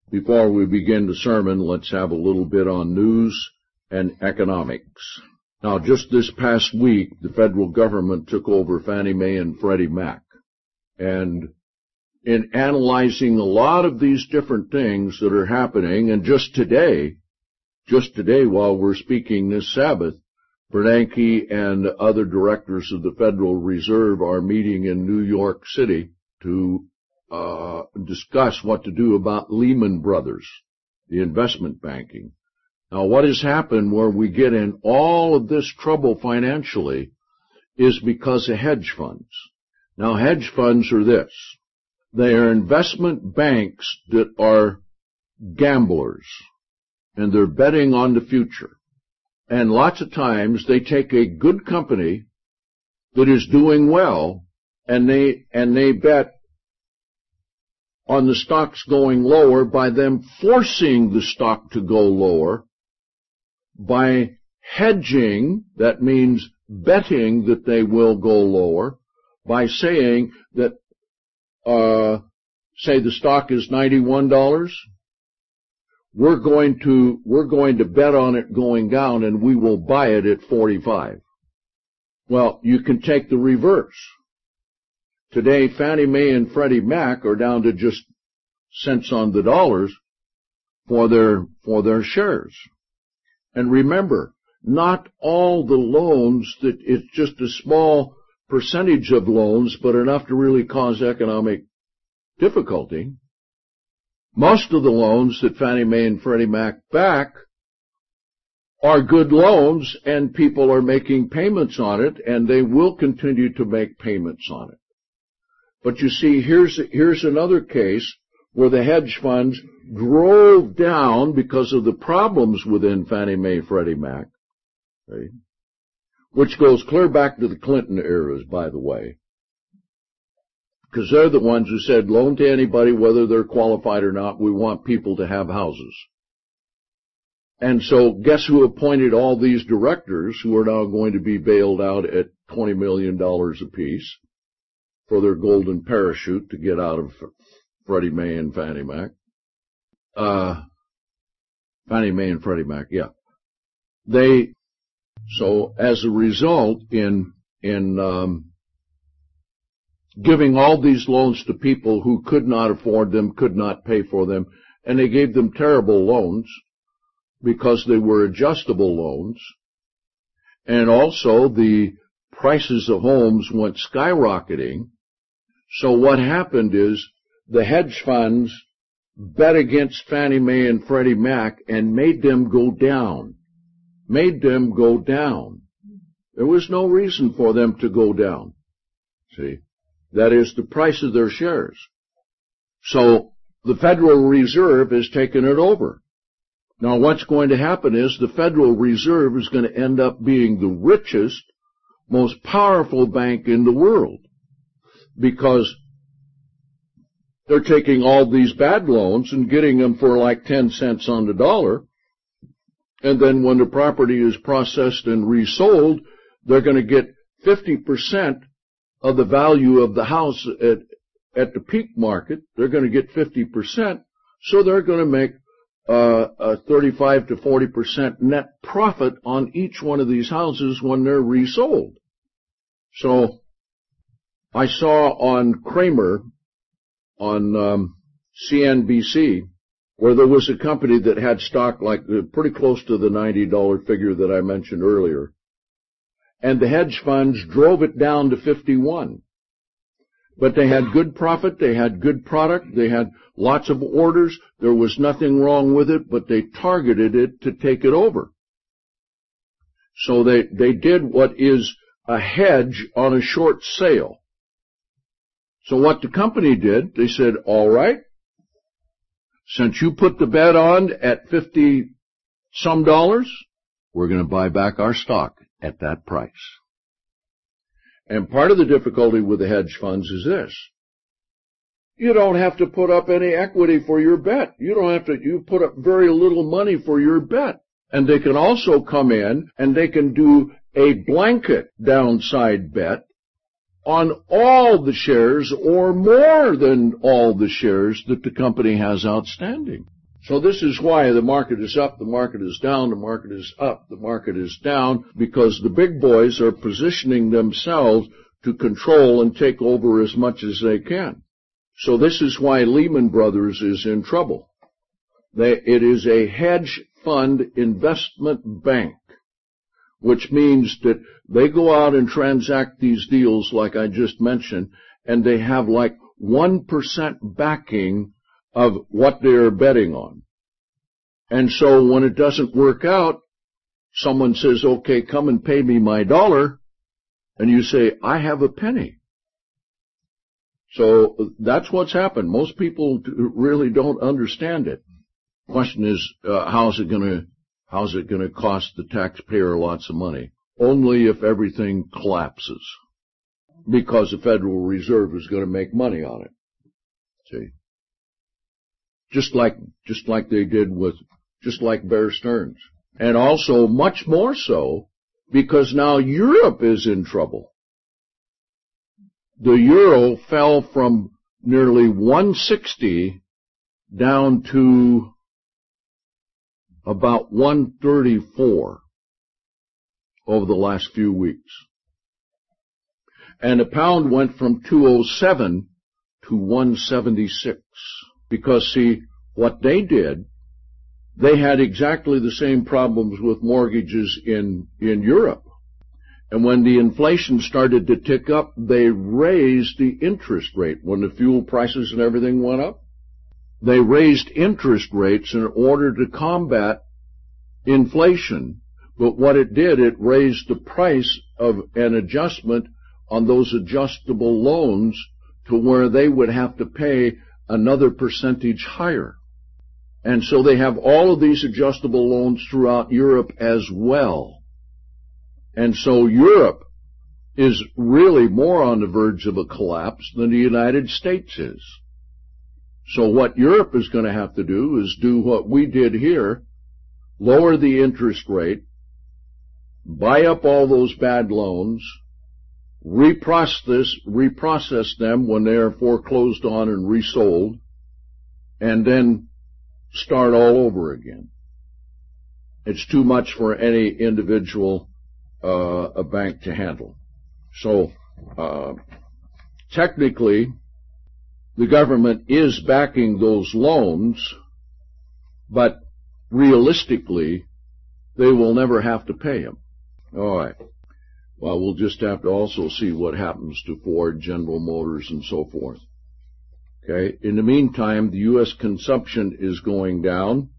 Before we begin the sermon, let's have a little bit on news and economics. Now, just this past week, the federal government took over Fannie Mae and Freddie Mac. And in analyzing a lot of these different things that are happening, and just today while we're speaking this Sabbath, Bernanke and other directors of the Federal Reserve are meeting in New York City to discuss what to do about Lehman Brothers, the investment banking. Now, what has happened where we get in all of this trouble financially is because of hedge funds. Now, hedge funds are this. They are investment banks that are gamblers, and they're betting on the future. And lots of times they take a good company that is doing well, and they bet on the stocks going lower by them forcing the stock to go lower. By hedging, that means betting that they will go lower, by saying that, say the stock is $91, we're going to bet on it going down and we will buy it at 45. Well, you can take the reverse. Today, Fannie Mae and Freddie Mac are down to just cents on the dollars for their shares. And remember, not all the loans, that it's just a small percentage of loans, but enough to really cause economic difficulty. Most of the loans that Fannie Mae and Freddie Mac back are good loans, and people are making payments on it, and they will continue to make payments on it. But you see, here's another case where the hedge funds drove down because of the problems within Fannie Mae, Freddie Mac, okay, which goes clear back to the Clinton eras, by the way, because they're the ones who said, loan to anybody, whether they're qualified or not, we want people to have houses. And so guess who appointed all these directors who are now going to be bailed out at $20 million apiece for their golden parachute to get out of Freddie Mae and Fannie Mac? Fannie Mae and Freddie Mac, yeah. So as a result, in giving all these loans to people who could not afford them, could not pay for them, and they gave them terrible loans because they were adjustable loans, and also the prices of homes went skyrocketing. So what happened is the hedge funds bet against Fannie Mae and Freddie Mac and made them go down. There was no reason for them to go down. See? That is the price of their shares. So the Federal Reserve has taken it over. Now what's going to happen is the Federal Reserve is going to end up being the richest, most powerful bank in the world, because they're taking all these bad loans and getting them for like 10 cents on the dollar, and then when the property is processed and resold, they're going to get 50% of the value of the house at the peak market. They're going to get 50%, so they're going to make a 35 to 40% net profit on each one of these houses when they're resold. So I saw on Kramer on CNBC where there was a company that had stock like pretty close to the $90 figure that I mentioned earlier, and the hedge funds drove it down to 51. But they had good profit, they had good product, they had lots of orders, there was nothing wrong with it, but they targeted it to take it over. So they did what is a hedge on a short sale. So what the company did, they said, all right, since you put the bet on at 50 some dollars, we're going to buy back our stock at that price. And part of the difficulty with the hedge funds is this. You don't have to put up any equity for your bet. You put up very little money for your bet. And they can also come in and they can do a blanket downside bet on all the shares or more than all the shares that the company has outstanding. So this is why the market is up, the market is down, the market is up, the market is down, because the big boys are positioning themselves to control and take over as much as they can. So this is why Lehman Brothers is in trouble. It is a hedge fund investment bank, which means that they go out and transact these deals like I just mentioned, and they have like 1% backing of what they're betting on. And so when it doesn't work out, someone says, okay, come and pay me my $1, and you say, I have a penny. So that's what's happened. Most people really don't understand it. The question is, how's it going to cost the taxpayer lots of money? Only if everything collapses, because the Federal Reserve is going to make money on it. See, just like they did just like Bear Stearns, and also much more so because now Europe is in trouble. The euro fell from nearly 160 down to about 134 over the last few weeks. And the pound went from 207 to 176. Because, see, what they did, they had exactly the same problems with mortgages in Europe. And when the inflation started to tick up, they raised the interest rate. When the fuel prices and everything went up, they raised interest rates in order to combat inflation. But what it did, it raised the price of an adjustment on those adjustable loans to where they would have to pay another percentage higher. And so they have all of these adjustable loans throughout Europe as well. And so Europe is really more on the verge of a collapse than the United States is. So what Europe is going to have to do is do what we did here, lower the interest rate, buy up all those bad loans, reprocess them when they are foreclosed on and resold, and then start all over again. It's too much for any individual a bank to handle. So technically, the government is backing those loans, but realistically, they will never have to pay them. All right. Well, we'll just have to also see what happens to Ford, General Motors, and so forth. Okay. In the meantime, the U.S. consumption is going down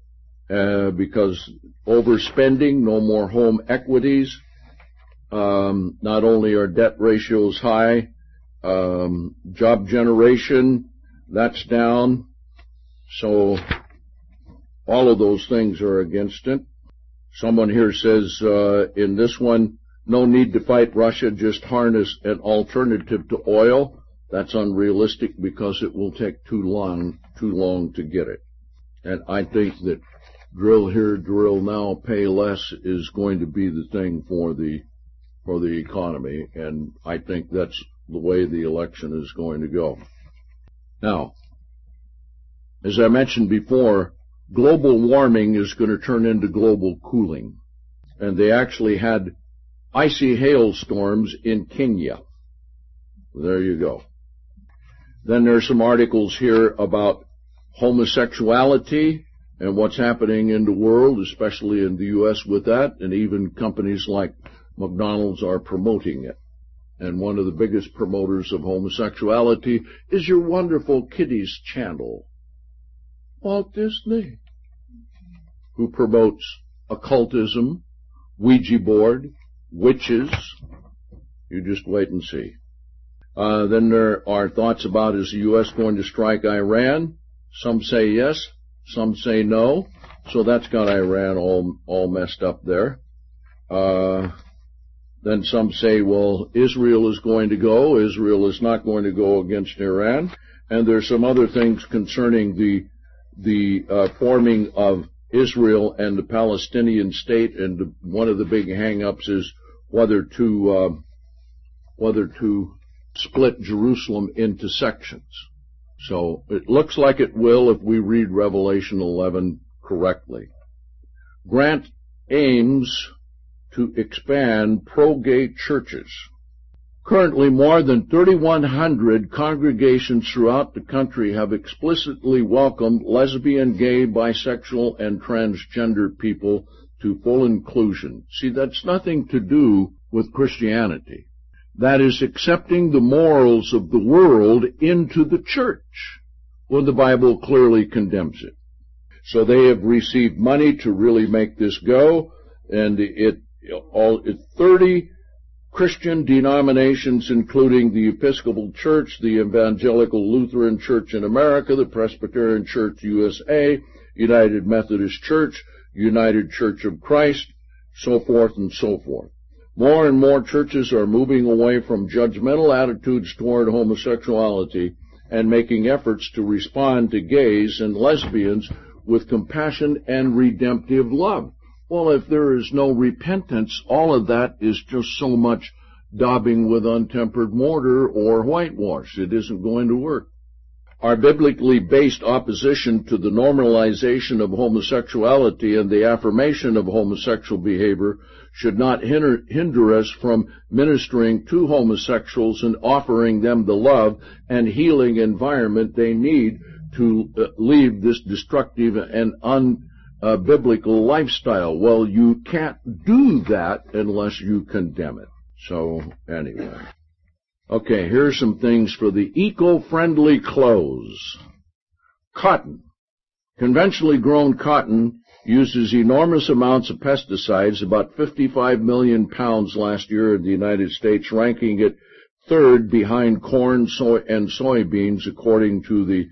because overspending, no more home equities. Not only are debt ratios high, job generation, that's down. So all of those things are against it. Someone here says in this one, no need to fight Russia, just harness an alternative to oil. That's unrealistic because it will take too long to get it. And I think that drill here, drill now, pay less is going to be the thing for the economy, and I think that's the way the election is going to go. Now, as I mentioned before, global warming is going to turn into global cooling. And they actually had icy hailstorms in Kenya. There you go. Then there's some articles here about homosexuality and what's happening in the world, especially in the U.S. with that, and even companies like McDonald's are promoting it. And one of the biggest promoters of homosexuality is your wonderful Kiddies channel, Walt Disney, who promotes occultism, Ouija board, witches. You just wait and see. Then there are thoughts about, is the U.S. going to strike Iran? Some say yes, some say no. So that's got Iran all messed up there. Then some say, well, Israel is going to go. Israel is not going to go against Iran. And there's some other things concerning the forming of Israel and the Palestinian state. And one of the big hang-ups is whether to split Jerusalem into sections. So it looks like it will if we read Revelation 11 correctly. Grant aims to expand pro-gay churches. Currently, more than 3,100 congregations throughout the country have explicitly welcomed lesbian, gay, bisexual, and transgender people to full inclusion. See, that's nothing to do with Christianity. That is accepting the morals of the world into the church, when the Bible clearly condemns it. So they have received money to really make this go, and 30 Christian denominations, including the Episcopal Church, the Evangelical Lutheran Church in America, the Presbyterian Church USA, United Methodist Church, United Church of Christ, so forth and so forth. More and more churches are moving away from judgmental attitudes toward homosexuality and making efforts to respond to gays and lesbians with compassion and redemptive love. Well, if there is no repentance, all of that is just so much daubing with untempered mortar or whitewash. It isn't going to work. Our biblically based opposition to the normalization of homosexuality and the affirmation of homosexual behavior should not hinder us from ministering to homosexuals and offering them the love and healing environment they need to leave this destructive and unbiblical lifestyle. Well, you can't do that unless you condemn it. So, anyway. Okay, here's some things for the eco-friendly clothes. Cotton. Conventionally grown cotton uses enormous amounts of pesticides, about 55 million pounds last year in the United States, ranking it third behind corn, soy, and soybeans, according to the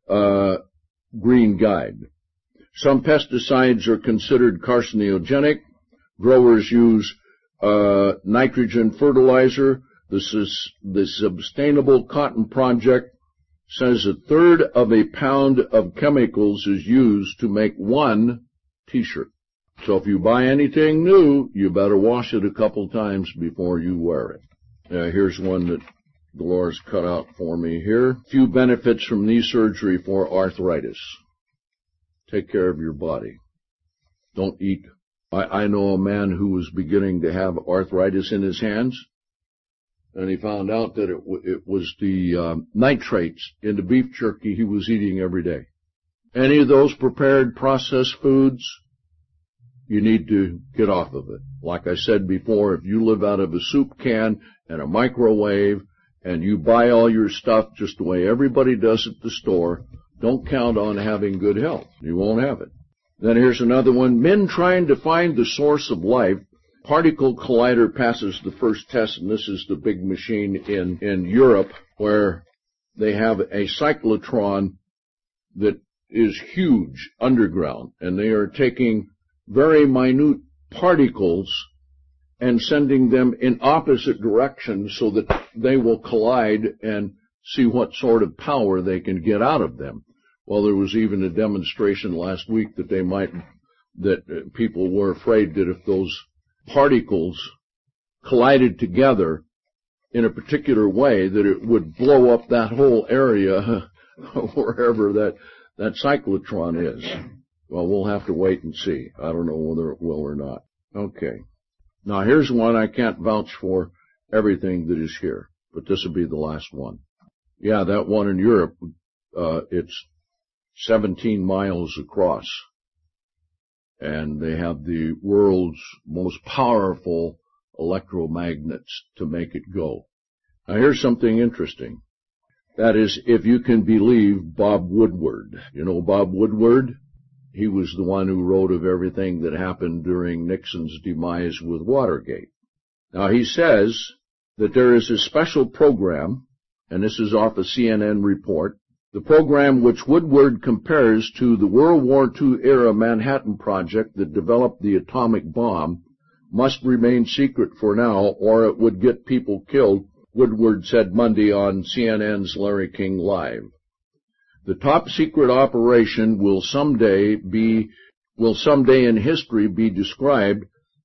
Green Guide. Some pesticides are considered carcinogenic. Growers use nitrogen fertilizer. The Sustainable Cotton Project says a third of a pound of chemicals is used to make one T-shirt. So if you buy anything new, you better wash it a couple times before you wear it. Here's one that Dolores cut out for me here. Few benefits from knee surgery for arthritis. Take care of your body. Don't eat. I know a man who was beginning to have arthritis in his hands, and he found out that it was the nitrates in the beef jerky he was eating every day. Any of those prepared processed foods, you need to get off of it. Like I said before, if you live out of a soup can and a microwave and you buy all your stuff just the way everybody does at the store, don't count on having good health. You won't have it. Then here's another one. Men trying to find the source of life. Particle Collider passes the first test, and this is the big machine in Europe where they have a cyclotron that is huge underground, and they are taking very minute particles and sending them in opposite directions so that they will collide and see what sort of power they can get out of them. Well, there was even a demonstration last week that people were afraid that if those particles collided together in a particular way, that it would blow up that whole area wherever that cyclotron is. Well, we'll have to wait and see. I don't know whether it will or not. Okay. Now, here's one. I can't vouch for everything that is here, but this will be the last one. Yeah, that one in Europe, it's 17 miles across, and they have the world's most powerful electromagnets to make it go. Now, here's something interesting. That is, if you can believe Bob Woodward. You know Bob Woodward? He was the one who wrote of everything that happened during Nixon's demise with Watergate. Now, he says that there is a special program, and this is off a CNN report, the program which Woodward compares to the World War II era Manhattan Project that developed the atomic bomb must remain secret for now, or it would get people killed, Woodward said Monday on CNN's Larry King Live. The top secret operation will someday in history be described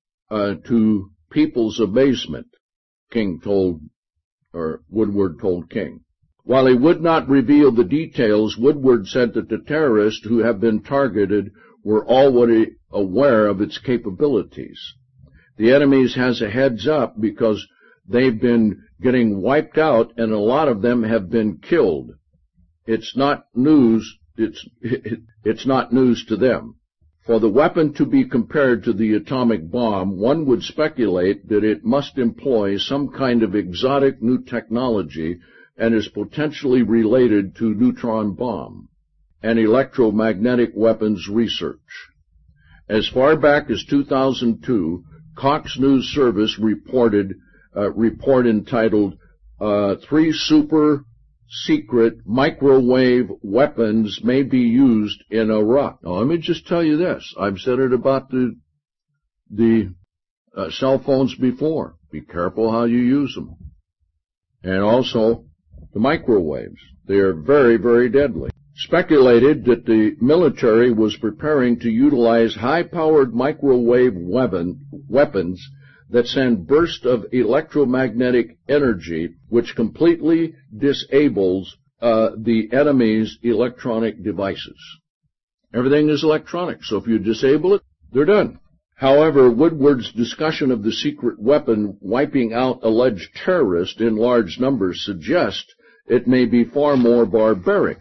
to people's amazement, Woodward told King. While he would not reveal the details, Woodward said that the terrorists who have been targeted were already aware of its capabilities. The enemy has a heads up because they've been getting wiped out and a lot of them have been killed. It's not news. It's not news to them. For the weapon to be compared to the atomic bomb, one would speculate that it must employ some kind of exotic new technology and is potentially related to neutron bomb and electromagnetic weapons research. As far back as 2002, Cox News Service reported a report entitled 3 Super Secret Microwave Weapons May Be Used in Iraq. Now, let me just tell you this. I've said it about the cell phones before. Be careful how you use them. And also the microwaves. They are very, very deadly. Speculated that the military was preparing to utilize high-powered microwave weapons that send bursts of electromagnetic energy which completely disables the enemy's electronic devices. Everything is electronic, so if you disable it, they're done. However, Woodward's discussion of the secret weapon wiping out alleged terrorists in large numbers suggests it may be a far more barbaric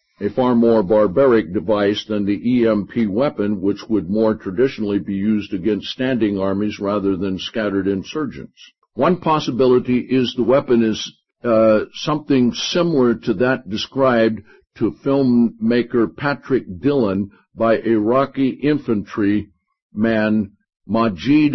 device than the EMP weapon, which would more traditionally be used against standing armies rather than scattered insurgents. One possibility is the weapon is something similar to that described to filmmaker Patrick Dillon by Iraqi infantryman Majid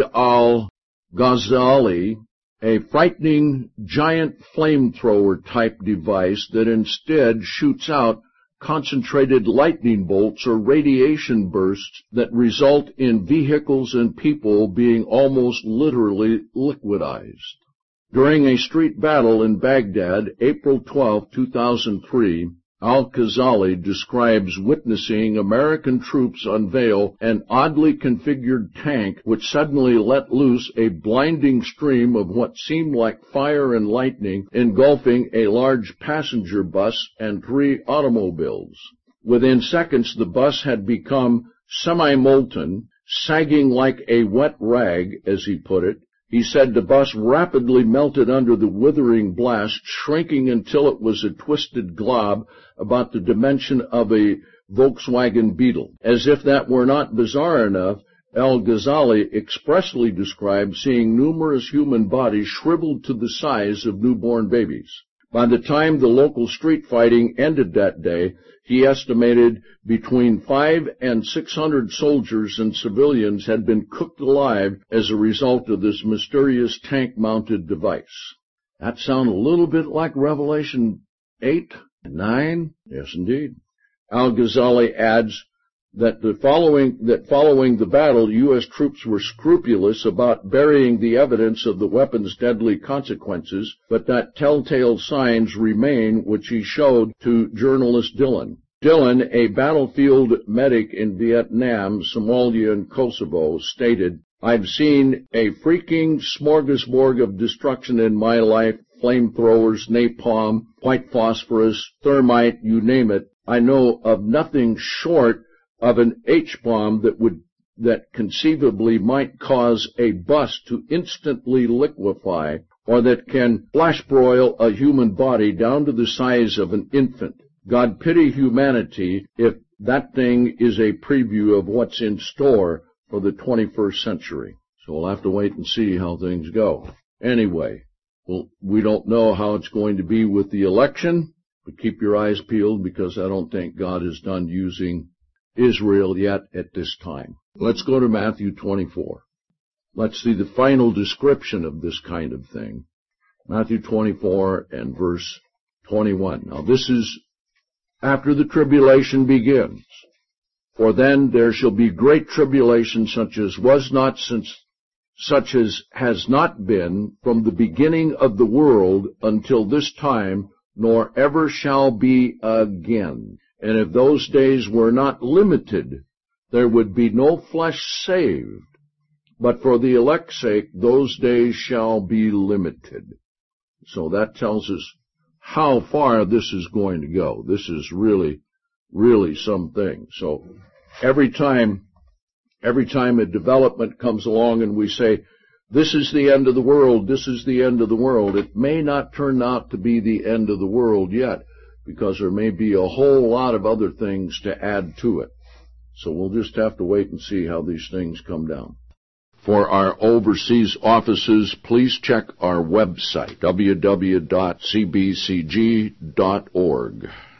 al-Ghazali, a frightening giant flamethrower type device that instead shoots out concentrated lightning bolts or radiation bursts that result in vehicles and people being almost literally liquidized. During a street battle in Baghdad, April 12, 2003, Al-Ghazali describes witnessing American troops unveil an oddly configured tank which suddenly let loose a blinding stream of what seemed like fire and lightning, engulfing a large passenger bus and 3 automobiles. Within seconds, the bus had become semi-molten, sagging like a wet rag, as he put it. He said the bus rapidly melted under the withering blast, shrinking until it was a twisted glob about the dimension of a Volkswagen Beetle. As if that were not bizarre enough, Al-Ghazali expressly described seeing numerous human bodies shriveled to the size of newborn babies. By the time the local street fighting ended that day, he estimated between 500 and 600 soldiers and civilians had been cooked alive as a result of this mysterious tank-mounted device. That sounds a little bit like Revelation 8 and 9? Yes, indeed. Al-Ghazali adds that following the battle, U.S. troops were scrupulous about burying the evidence of the weapon's deadly consequences, but that telltale signs remain, which he showed to journalist Dillon. Dillon, a battlefield medic in Vietnam, Somalia, and Kosovo, stated, "I've seen a freaking smorgasbord of destruction in my life, flamethrowers, napalm, white phosphorus, thermite, you name it. I know of nothing short of an H-bomb that conceivably might cause a bus to instantly liquefy, or that can flash broil a human body down to the size of an infant. God pity humanity if that thing is a preview of what's in store for the 21st century." So we'll have to wait and see how things go. Anyway, we don't know how it's going to be with the election, but keep your eyes peeled because I don't think God is done using Israel yet at this time. Let's go to Matthew 24. Let's see the final description of this kind of thing. Matthew 24 and verse 21. Now this is after the tribulation begins. "For then there shall be great tribulation such as has not been from the beginning of the world until this time, nor ever shall be again. And if those days were not limited, there would be no flesh saved. But for the elect's sake, those days shall be limited." So that tells us how far this is going to go. This is really, really something. So every time a development comes along and we say, this is the end of the world, this is the end of the world, it may not turn out to be the end of the world yet, because there may be a whole lot of other things to add to it. So we'll just have to wait and see how these things come down. For our overseas offices, please check our website, www.cbcg.org.